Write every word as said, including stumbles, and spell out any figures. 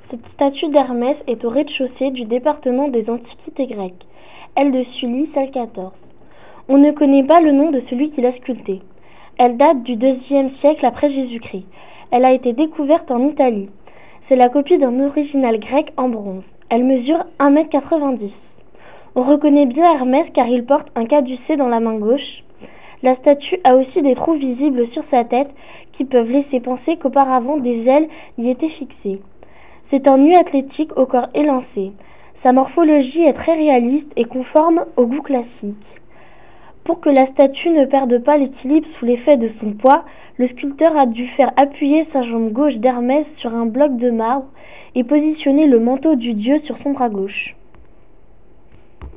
Cette statue d'Hermès est au rez-de-chaussée du département des Antiquités grecques. Elle de Sully, salle quatorze. On ne connaît pas le nom de celui qui l'a sculptée. Elle date du deuxième siècle après Jésus-Christ. Elle a été découverte en Italie. C'est la copie d'un original grec en bronze. Elle mesure un mètre quatre-vingt-dix. On reconnaît bien Hermès car il porte un caducée dans la main gauche. La statue a aussi des trous visibles sur sa tête qui peuvent laisser penser qu'auparavant des ailes y étaient fixées. C'est un nu athlétique au corps élancé. Sa morphologie est très réaliste et conforme au goût classique. Pour que la statue ne perde pas l'équilibre sous l'effet de son poids, le sculpteur a dû faire appuyer sa jambe gauche d'Hermès sur un bloc de marbre et positionner le manteau du dieu sur son bras gauche.